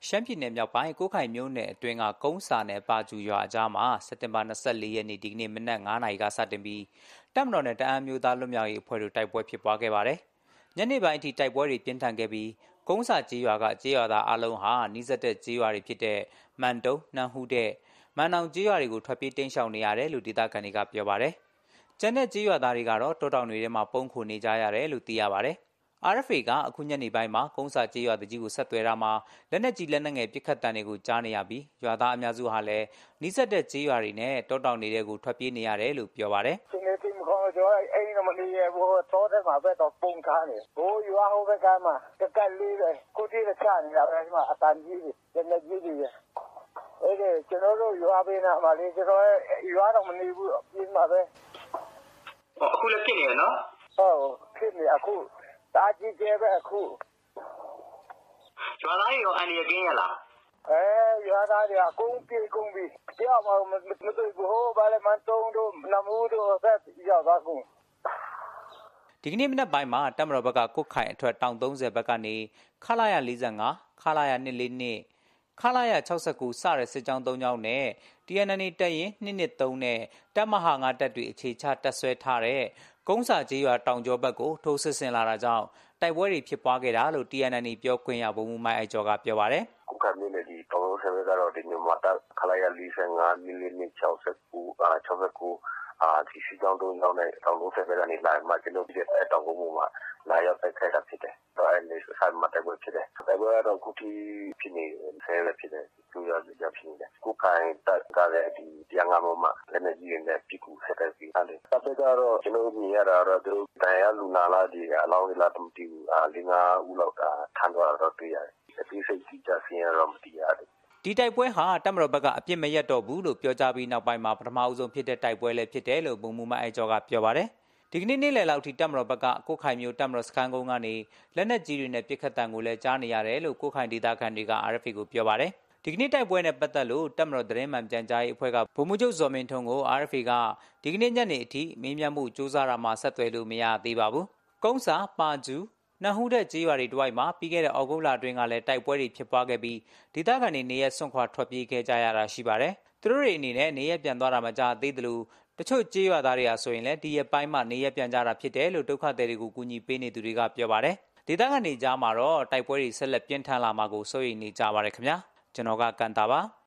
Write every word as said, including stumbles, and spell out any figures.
ရှမ်းပြည်နယ်မြောက်ပိုင်းကိုးခိုင်မြို့နယ်အတွင်းကကုန်းစာနယ်ပါကျူရွာအကြားမှာစက်တင်ဘာ၂၄ရက်နေ့ဒီကနေ့မနက်၅နာရီကစတင်ပြီးတပ်မတော်နဲ့တအန်းမျိုးသားလွတ်မြောက်ရေးအဖွဲ့တို့တိုက်ပွဲဖြစ်ပွားခဲ့ပါတယ်။ညနေပိုင်းအထိတိုက်ပွဲတွေပြင်းထန်ခဲ့ပြီးကုန်းစာကျေးရွာကကျေးရွာသားအလုံးဟာနှိစက်တဲ့ကျေးရွာတွေဖြစ်တဲ့မန်တုံနှမ်းဟူးတဲ့မန်နောင်ကျေးရွာတွေကိုထွက်ပြေးတိမ်းရှောင်နေရတယ်လို့ဒေသခံတွေကပြောပါတယ်။ကျန်တဲ့ကျေးရွာသားတွေကတော့တောတောင်တွေထဲမှာပုန်းခိုနေကြရတယ်လို့သိရပါတယ်။ R F A ကအခုညနေပိုင်းမှာကုန်းစာကျေးရွာတကြီးကိုဆက်သွယ်တာမှာလက်နက်ကြီးလက်နက်ငယ်ပစ်ခတ်တံတွေကိုကြားနေရပြီးရွာသားအများစုဟာလည်းနှိစက်တဲ့ကျေးရွာတွေနဲ့တောတောင်တွေကိုထွက်ပြေးနေရတယ်လို့ပြောပါတယ်။ဒီနေ့ဒီမခေါ်တော့အိမ်မနေရဘူးတော့တဲ့မှာပဲတော့ပုံကားနေ။ဘိုးရွာဟိုဘက်ကမှတက်ကလေးပဲကိုတီးချနေတာပဲမှာအတန်ကြီးတွေလက်နက်ကြီးတွေအဲ့ဒါကျွန်တော်တို့ရွာပေးနာမှာလေကျွန်တော်ရွာတော့မနေဘူးပြင်မှာပဲအခုလည်းဖြစ်နေရနော်ဟုတ်ဖြစ်နေအခုတာကြီးကျဲပဲအခုရွာသားရောအန်ရကင်းရလားအဲရွာသားတွေအကုန်ပြေကုန်ပြီကြောက်မမတွေ့ဘူးဟိုဘာလဲမန်တုံးတို့နမူးတို့ဆက်ရောက်သွားကုန်ဒီကနေ့မနက်ပိုင်းမှာတပ်မတော်ဘက်ကကုတ်ခိုင်အထွတ်တောင်သုံးဆယ်ဘက်ကနေခလာရ၄၅ခလာရ၂၄၂ခလာရ၆၉စတဲ့စစ်ကြောင်း၃ကြောင်းနဲ့ T N N A တပ်ရင်၂၂၃နဲ့တပ်မဟာ၅တပ်တွေအခြေချတပ်ဆွဲထားတဲ့ကုန်းစာကျေးရွာတောင်ကျောဘက်ကိုထိုးစစ်ဆင်လာတာကြောင့်တိုက်ပွဲတွေဖြစ်ပွားခဲ့တာလို့ T N N A ပြောခွင့်ရဗိုလ်မှူးမိုင်းအိုက်ကျော်ကပြောပါတယ်။ကုတ်ခိုင်မြို့နယ်ဒီတောင်သုံးဆယ်ဘက်ကတော့ဒီမြန်မာတပ်ခလာရ၄၅ ၂၄၂ ၆၉အာ၆၉အာဒီစီကြောင်းတုံးကြောင်းနဲ့တောင်သုံးဆယ်ဘက်ကနေလာမှကျွန်တော်ပြည့်တဲ့တောင်ကုန်းပေါ်မှာလာရောက်တိုက်ခိုက်တာဖြစ်တယ်။တော့အဲ့ဒီဆိုင်မှာတိုက်ပွဲဖြစ်တယ်။တိုက်ပွဲကတော့ခုထိဖြစ်နေဆဲလည်းဖြစ်တယ်။ကျိုးရရဖြစ်နေတယ်။ကုတ်ခိုင်တပ်ကလည်းဒီတရားငါးပေါ်မှာလက်နက်ကြီးနဲ့ပြစ်ကူဆက်တဲ့ပြီးအဲ့ဒီတပ်ကတော့ကျွန်တော်မြင်ရတာတော့သူတရားလူနာလာဒီအလောင်းလာတမတီဘူးအာလင်းငါဦးလောက်တာထမ်းသွားတော့တွေ့ရတယ်။အသေးစိတ်ကြီးကြဆင်းရတော့မသိရတယ်ဒီတိုက်ပွဲဟာတပ်မတော်ဘက်ကအပြစ်မရက်တော့ဘူးလို့ပြောကြားပြီးနောက်ပိုင်းမှာပထမအဆုံးဖြစ်တဲ့တိုက်ပွဲလည်းဖြစ်တယ်လို့ဗိုလ်မှူးမိုင်းအိုက်ကျော်ကပြောပါတယ်ဒီကနေ့နေ့လယ်လောက်ထိတပ်မတော်ဘက်ကကိုခိုင်မျိုးတပ်မတော်စခန်းကုန်းကနေလက်နက်ကြီးတွေနဲ့ပစ်ခတ်တံကိုလည်းကြားနေရတယ်လို့ကိုခိုင်ဒေသခံတွေက R F A ကိုပြောပါတယ်ဒီကနေ့တိုက်ပွဲနဲ့ပတ်သက်လို့တပ်မတော်သတင်းမှန်ပြန်ကြားရေးအဖွဲ့ကဗိုလ်မှူးချုပ်ဇော်မင်းထွန်းကို R F A ကဒီကနေ့ညနေအထိမေးမြန်းမှုစူးစမ်းတာမှာဆက်သွယ်လို့မရသေးပါဘူးကုန်းစာပါကျူနှဟူးတဲ့ကျေးရွာတွေတဝိုက်မှာပြီးခဲ့တဲ့ဩဂုတ်လအတွင်းကလည်းတိုက်ပွဲတွေဖြစ်ပွားခဲ့ပြီးဒေသခံတွေနေရဆွန့်ခွာထွက်ပြေးခဲ့ကြရတာရှိပါတယ်။သူတို့တွေအနေနဲ့နေရပြန်သွားတာမကြသေးသလိုတချို့ကျေးရွာသားတွေဟာဆိုရင်လည်းဒီရက်ပိုင်းမှနေရပြန်ကြတာဖြစ်တယ်လို့ဒုက္ခသည်တွေကိုကူညီပေးနေသူတွေကပြောပါတယ်။ဒေသခံတွေကြားမှာတော့တိုက်ပွဲတွေဆက်လက်ပြင်းထန်လာမှာကိုစိုးရိမ်နေကြပါတယ်ခင်ဗျာ။ကျွန်တော်ကကန်တာပါ။